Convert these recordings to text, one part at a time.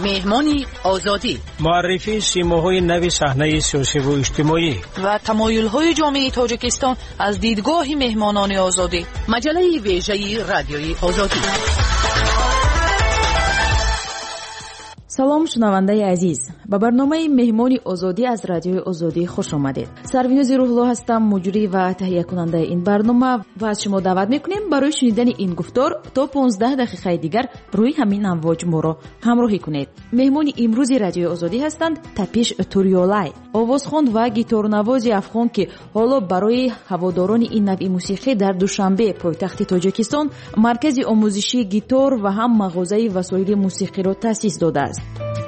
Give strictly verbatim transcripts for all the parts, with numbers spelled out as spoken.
مهمانی آزادی، معرفی سیماهای نوی صحنه سیاسی و اجتماعی و تمایل‌های جامعه تاجیکستان از دیدگاه مهمانان آزادی. مجله ویژه رادیوی آزادی. سلام شنونده عزیز، به برنامه مهمانی آزادی از رادیوی آزادی خوش آمدید. سروینوز روح‌الله هستم، مجری و تهیه کننده این برنامه و از شما دعوت میکنیم برای شنیدن این گفتار تا پانزده دقیقه دیگر روی همین امواج ما را همراهی کنید. مهمانی امروزی رادیوی آزادی هستند تپیش توریولای، آوازخوان و گیتارنواز افغان که حالا برای هواداران این نوع موسیقی در دوشنبه پایتخت تاجیکستان مرکز آموزشی گیتار و هم مغازه وسایل موسیقی را تأسیس داده است.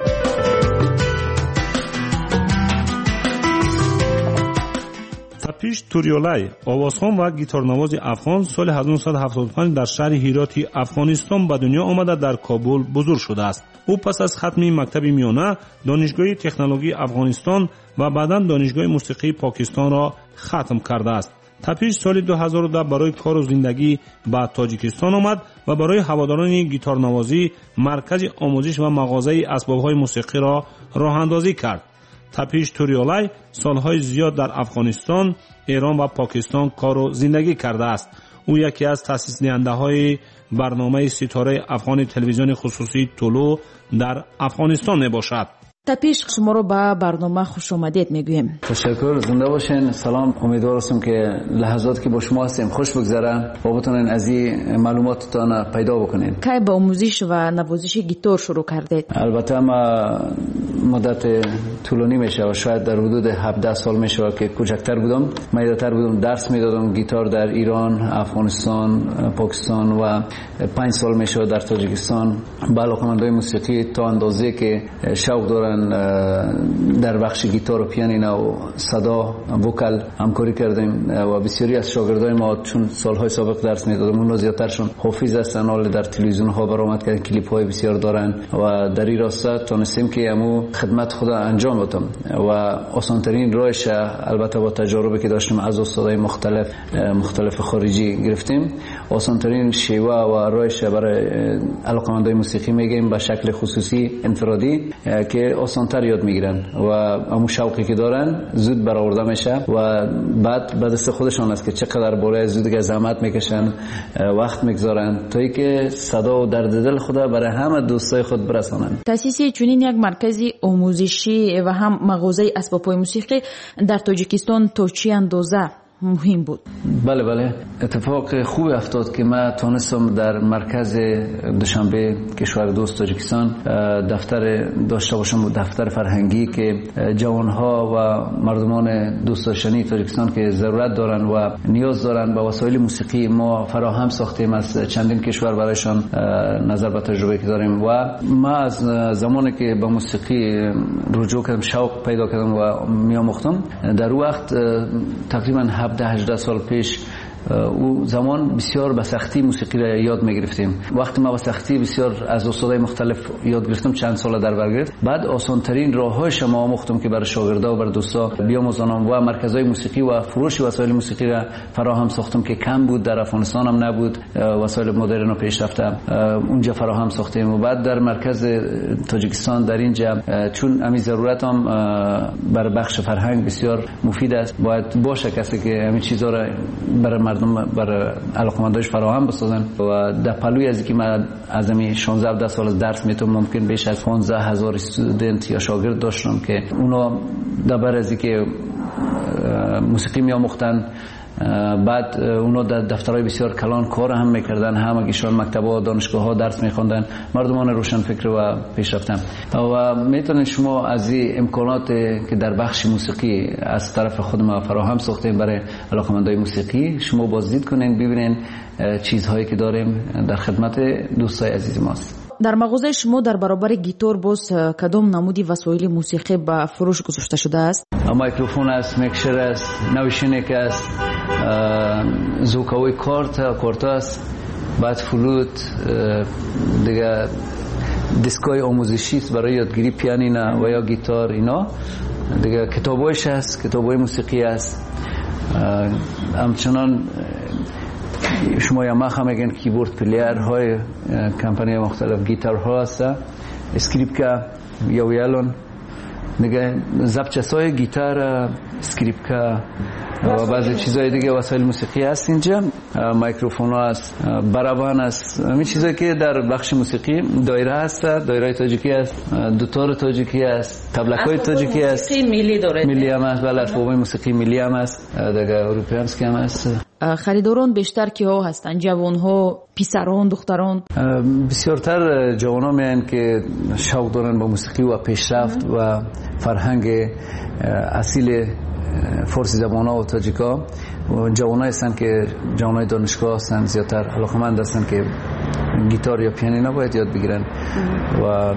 تپیش توریولای، آوازخوان و گیتارنواز افغان، سال هزار و نهصد و هفتاد و پنج در شهر هیراتی افغانستان به دنیا آمده در کابل بزرگ شده است. او پس از ختم مکتب میانه دانشگاه تکنولوژی افغانستان و بعداً دانشگاه موسیقی پاکستان را ختم کرده است. تپیش سال دو هزار و ده برای کار و زندگی به تاجیکستان آمد و برای هواداران گیتارنوازی مرکز آموزش و مغازه اسباب‌های موسیقی را راه اندازی کرد. تپیش توریولای سالهای زیاد در افغانستان، ایران و پاکستان کار و زندگی کرده است. او یکی از تأسیس دهنده‌های برنامه ستاره افغان تلویزیون خصوصی طلوع در افغانستان میباشد. تپیش شما رو به برنامه خوش آمدید میگویم. تشکر، زنده باشین. سلام، امیدوار هستم که لحظاتی که با شما هستیم خوش بگذره و بتونین از این معلوماتتان پیدا بکنین. کی با آموزش و نوازش گیتار شروع کردید؟ البته ما مدت طولانی میشه و شاید در حدود هفده سال میشه که کوچکتر بودم. مایداتر بودم، درس میدادم گیتار در ایران، افغانستان، پاکستان و پنج سال میشه در تاجیکستان. با علاقه‌مندای موسیقی تا اندازه که شوق دارن در بخش گیتار و پیانو و صدا وکل همکاری کردیم و بسیاری از شاگردای ما چون سالهای سابق درس میدادم اونها زیادترشون حافظ هستن، حال در تلویزیون ها برآمد کردن، کلیپ های بسیار دارن و در این راستا تونستیم که امو خدمت خدا انجام بدم و آسانترین راهش البته با تجاربی که داشتیم از استادای مختلف مختلف خارجی گرفتیم، آسانترین شیوه و راهش برای علاقه‌مندای موسیقی میگیم به شکل خصوصی انفرادی که آسانتر یاد میگیرن و همون شوقی که دارن زود برآورده میشه و بعد به دست خودشان است که چقدر بالای زود که زحمت میکشن، وقت میگذارن تا اینکه صدا و درد دل خدا برای همه دوستای خود برسانن. تأسیس چنین یک مرکزی آموزشی و هم مغازه اسباب‌های موسیقی در تاجیکستان تا چه اندازه مهم بود؟ بله بله، اتفاق خوب افتاد که ما تونستم در مرکز دوشنبه کشور دوست تاجیکستان دفتر داشته باشم، دفتر فرهنگی که جوانها و مردمان دوست داشتنی تاجیکستان که ضرورت دارن و نیاز دارن به وسایل موسیقی ما فراهم ساختیم از چندین کشور برایشان نظر به تجربه که داریم و ما از زمانی که به موسیقی رجوع کردم شوق پیدا کردم و میآموختم در وقت تقریبا هفده هجده سال پیش او زمان بسیار به سختی موسیقی را یاد میگرفتیم. وقتی ما به سختی بسیار از استادای مختلف یاد گرفتم چند سال در بر گرفت، بعد آسانترین راه‌هاش ما آموختم که برای شاگردا و برای دوستا بیاموزانم و مرکزهای موسیقی و فروش وسایل موسیقی را فراهم ساختم که کم بود، در افغانستان هم نبود، وسایل مدرن و پیشرفته اونجا فراهم ساختیم و بعد در مرکز تاجیکستان در اینجا چون همین ضرورت هم برای بخش فرهنگ بسیار مفید است، باید باشه کسی که همین چیزا را برای مردم برای علاقمندانش فراهم بسازن و در پلوی از اینکه من از همین شانزده هفده سال درس میتونم ممکن بیش از پانزده هزار استودنت یا شاگرد داشتم که اونا در از اینکه موسیقی میآموختن، بعد اونا در دفترهای بسیار کلان کار هم میکردن، همگیشان مکتب‌ها دانشگاه ها درس میخوندن، مردمان روشن فکر و پیشرفتن و میتونید شما از این امکانات که در بخش موسیقی از طرف خود ما فراهم ساختیم برای علاقه‌مندای موسیقی شما بازدید کنین، ببینین چیزهایی که داریم در خدمت دوستای عزیز ماست. در مغازه شما در برابر گیتار باز کدام نمودی وسایل موسیقی به فروش گذاشته شده است؟ میکروفون است، میکسر است، نویشنک است، زوکاوی کارت کارت است، بعد فلوت، دیگه دیسکای آموزشی است برای یادگیری پیانینو و یا گیتار، اینا دیگه کتابایش است، کتابای موسیقی است، همچنان شما یاماها میگن کیبورد پلیر های کمپانی مختلف گیتار ها هست، اسکریپکا یا ویالون دیگه، زبچسای گیتار، اسکریپکا و بعضی چیزای دیگه وسایل موسیقی هست اینجا، میکروفون هست، برابان هست، همین چیزایی که در بخش موسیقی دایره هست، دایره تاجیکی هست، دوتار تاجیکی هست، تبلکای تاجیکی هست، موسیقی ملی داره، ملی هم هست، بله اسباب موسیقی ملی هم هست، دیگه اروپایی هم هست. خریداران بیشتر کیها هستن؟ جوان ها، پسران، دختران؟ بسیارتر جوان ها میان که شوق دارن با موسیقی و پیشرفت و فرهنگ اصیل فارسی زبان ها و تاجیکا، و جوانایی هستن که جوانای دانشگاه هستن، زیادتر علاقمند هستن که گیتار یا پیانینو باید یاد بگیرن و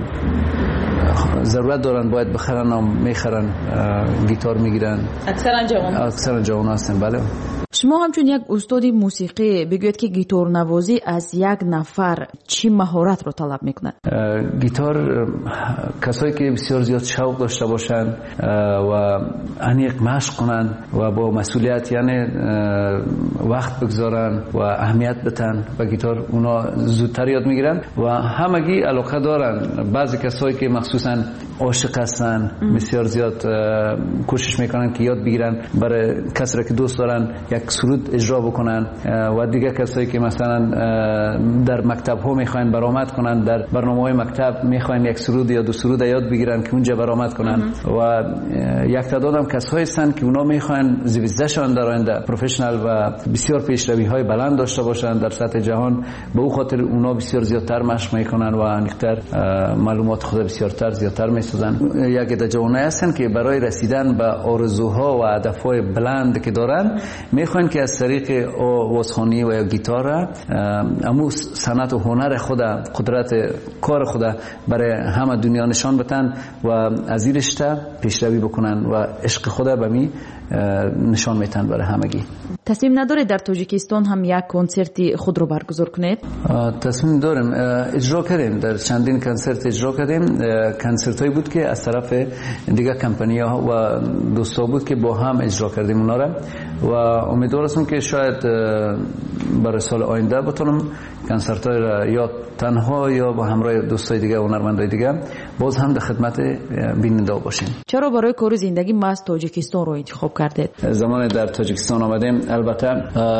ضرورت دارن باید بخرن و میخرن، گیتار میگیرن. اکثرا جوان اکثرا جوان هستن. بله. شما همچون یک استاد موسیقی بگوید که گیتار نوازی از یک نفر چی مهارت رو طلب میکنه؟ گیتار کسایی که بسیار زیاد شوق داشته باشن و عمیق مشق کنن و با مسئولیت یعنی وقت بگذارن و اهمیت بدن و گیتار اونا زودتر یاد میگیرن و همگی علاقه دارن. بعضی کسایی که مخصوصا عاشق هستن بسیار زیاد کوشش میکنن که یاد بگیرن، برای کسایی که دوست دارن یک سرود اجرا بکنن و دیگه کسایی که مثلا در مکتب ها میخواین برآمد کنن، در برنامه‌های مکتب میخواین یک سرود یا دو سرود یاد بگیرن که اونجا برآمد کنن و یک تعداد هم کسایی هستن که اونا میخواین زیستشان در آینده پروفشنال و بسیار پیشروی های بلند داشته باشن در سطح جهان، به او خاطر اونا بسیار زیادتر مشق میکنن و انیقتر معلومات خود بسیارتر زیادتر میسازن. یک عده جوانایی هستن که برای رسیدن به آرزوها و هدفهای بلند که دارن میخوان که از طریق آوازخوانی و گیتار امو صنعت و هنر خود، قدرت کار خود برای همه دنیا نشان بدن و از این رشته پیشروی بکنن و عشق خود به می نشان میتن برای همگی. تصمیم نداره در تاجیکستان هم یک کنسرتی خود رو برگزار کنید؟ تصمیم داریم، اجرا کردیم، در چندین کنسرت اجرا کردیم. کنسرت هایی بود که از طرف دیگه کمپانی ها و دوستا بود که با هم اجرا کردیم اونا را و امیدوار هستم که شاید برای سال آینده بتونم کنسرت های را یا تنها یا با همراه دوستای دیگه و هنرمندای دیگه باز هم در خدمت بیننده باشیم. چرا برای کار زندگی ما از تاجیکستان رو انتخاب کردید؟ زمان در تاجیکستان آمدیم، البته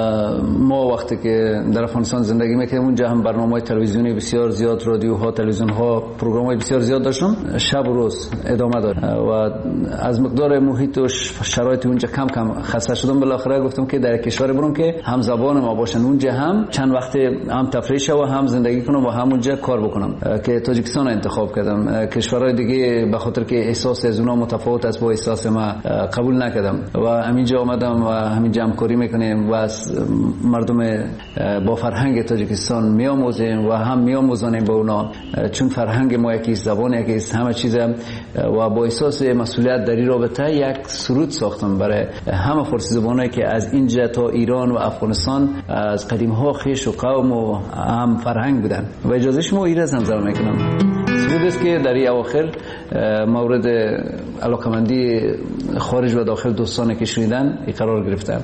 ما وقتی که در افغانستان زندگی میکردیم اونجا هم برنامه‌های تلویزیونی بسیار زیاد، رادیوها، تلویزیون‌ها، پروگرام‌های بسیار زیاد داشتم، شب و روز ادامه داد و از مقدار محیط و شرایط اونجا کم کم خسته شدم. بالاخره گفتم که در کشور برم که هم زبان ما باشن، اونجا هم چند وقت هم تفریح و هم زندگی کنم و هم اونجا کار بکنم، که تاجیکستان انتخاب کردم. کشورهای دیگه به خاطر که احساس از اونها متفاوت است با احساس ما قبول نکردم و همینجا آمدم و همینجا همکاری میکنیم و از مردم با فرهنگ تاجیکستان میآموزیم و هم میآموزانیم با اونا، چون فرهنگ ما یکی است، زبان یکی است، همه چیز، و با احساس مسئولیت در این رابطه یک سرود ساختم برای همه فارسی زبانایی که از اینجا تا ایران و افغانستان از قدیم ها خویش و قوم و هم فرهنگ بودن و اجازه شما این را زمزمه میکنم. سرود است که در این اواخر مورد علاقمندی خارج و داخل دوستانی که شنیدن ای قرار گرفته.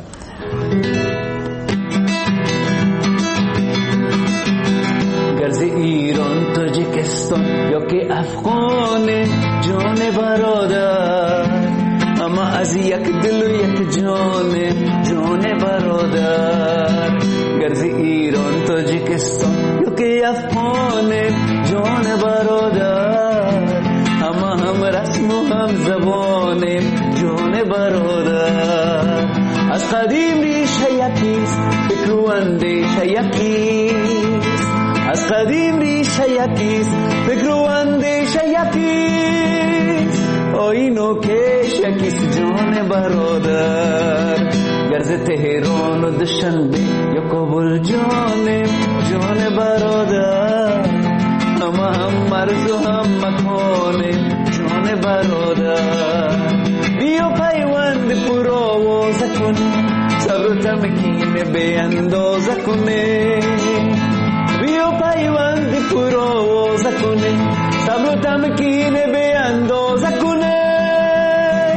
گرز ایران تاجیکستان یا که افغان جان برادر، اما از یک دل و یک جان جان برادر. گرز ایران تاجیکستان یا که افغان جان برادر، اما هم رسم و هم زبان جان برادر. از قدیم ریشه یکیست، فکر و اندیشه یکیست. از قدیم ریشه یکیست، فکر و اندیشه یکیست. آیین و کش یکیست جان برادر. گرز تهران و دوشنبه یا کابل جان جان برادر، اما هم مرز و هم مکان جان برادر. بیا پیوند پر آوازه کنه، صبر و تمکین به اندازه کنه. بیا پیوند پر آوازه کنه، صبر و تمکین به اندازه کنه.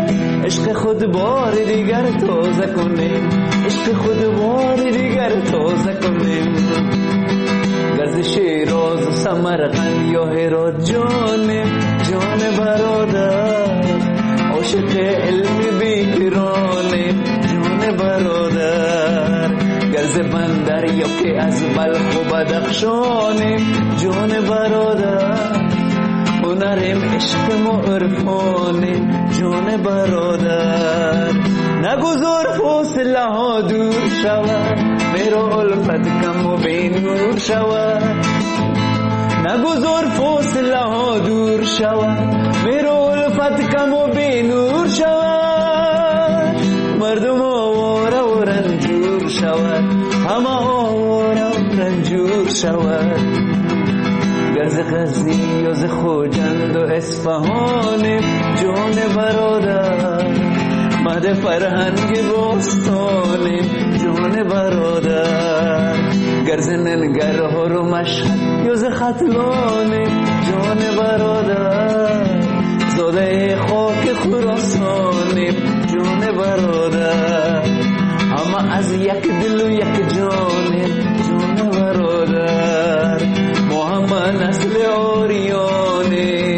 عشق خود بار دیگر تازه کنیم، عشق خود بار دیگر تازه کنیم. گرز شیراز و سمرقند یا هرات جانم، جان برادر عاشق علم بیکرانم، جان برادر. گرز بندر یا که از بلخ و بدخشانم، جان برادر. هنرم عشق و عرفانم، جان برادر. نگذار فاصله ها دور شود، میرا الفت کم و بین نور شود. نگذار فاصله ها دور شود، میرا الفت کم و بین نور شود. مردم آواره و رنجور شود، همه آواره و رنجور شود. گرز غزنی و ز خوجند و اصفهان، جان برادر. مهد فرهنگ باستان، جان برادر. گرز ننگرهار و مشهد و ز ختلان، جان برادر. زاده خاک خراسان، جان برادر. اما از یک دل و یک جان، جان برادر. محمد نسل آریانه،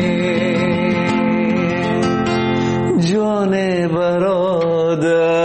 جان برادر.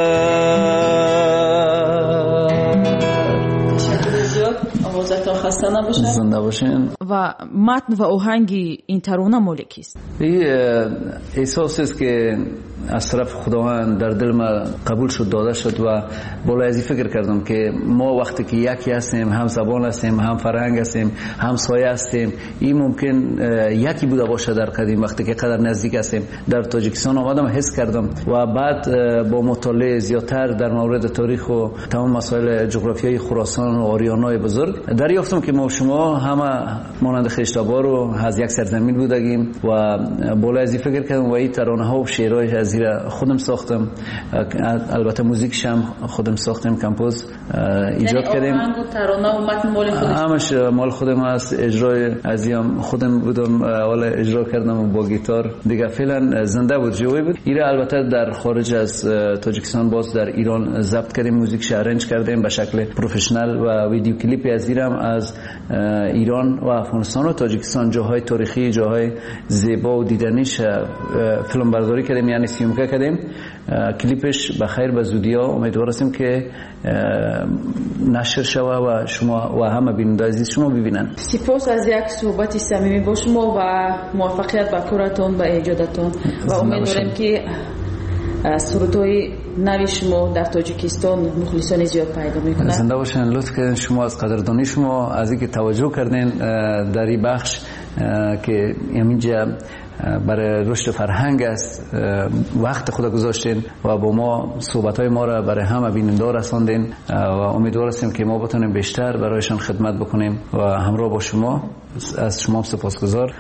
آوازتان خسته نباشن، زنده باشین. و متن و آهنگ این ترانه مال کیست؟ این احساسی است که از طرف خداوند در دل ما قبول شد، داده شد و بالا ازی فکر کردم که ما وقتی که یکی هستیم، هم زبان هستیم، هم فرهنگ هستیم، هم سایه هستیم، این ممکن یکی بوده باشه در قدیم. وقتی که قدر نزدیک هستیم در تاجیکستان آمدم حس کردم و بعد با مطالعه زیادتر در مورد تاریخ و تمام مسائل جغرافیایی خراسان و آریانای بزرگ دریافتم که ما شما همه مانند خشتابار رو از یک سرزمین بودگیم و بالا ازی فکر کردم و این ترانه ها و شعرهای از زیرا خودم ساختم. البته موزیکش هم خودم ساختم، کمپوز ایجاد کردیم. یعنی آهنگ و ترانه و متن مال خودش؟ همش مال خودم هست. اجرای ازیم خودم بودم، اول اجرا کردم با گیتار دیگه. فعلا زنده بود، جوی بود. ایره البته در خارج از تاجیکستان باز در ایران ضبط کردیم، موزیکش ارنج کردیم به شکل پروفشنال و ویدیو کلیپی از ایران از ایران و افغانستان و تاجیکستان جاهای تاریخی، جاهای زیبا و دیدنیش فیلم برداری کردیم، یعنی سیمکه کردیم. کلیپش بخیر به زودی ها امیدوار هستیم که نشر شوه و شما و همه بیننده عزیز شما ببینن. سپاس از یک صحبت صمیمی با شما و موفقیت به کارتون و ایجادتون و امیدواریم که سرودهای نوی شما در تاجیکستان مخلصان زیاد پیدا میکنه. زنده باشین. لطف کردین شما از قدردانی شما از اینکه توجه کردین در این بخش که اینجا برای رشد فرهنگ است وقت خود گذاشتین و با ما صحبت‌های ما را برای همه بیننده رساندین و امیدوار هستیم که ما بتونیم بیشتر برایشان خدمت بکنیم و همراه با شما. از شما سپاسگزار.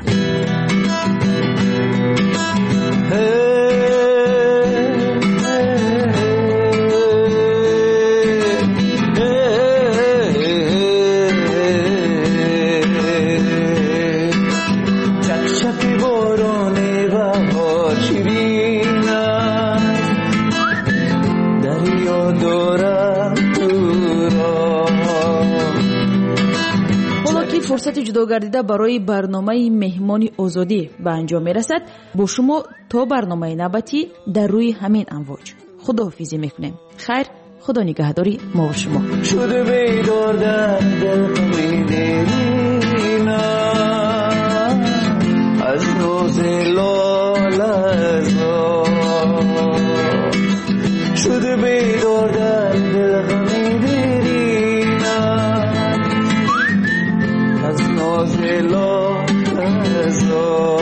فرصت جداگردیده برای برنامه مهمان آزادی به انجام میرسد. با شما تا برنامه نوبتی در روی همین امواج خداحافظی میکنیم. خیر، خدا نگهداری ما و شما. شده بیدار در دل قمیدینا از نوز لالزا، شده بیدار در دل قمیدینا از ناز لالزا.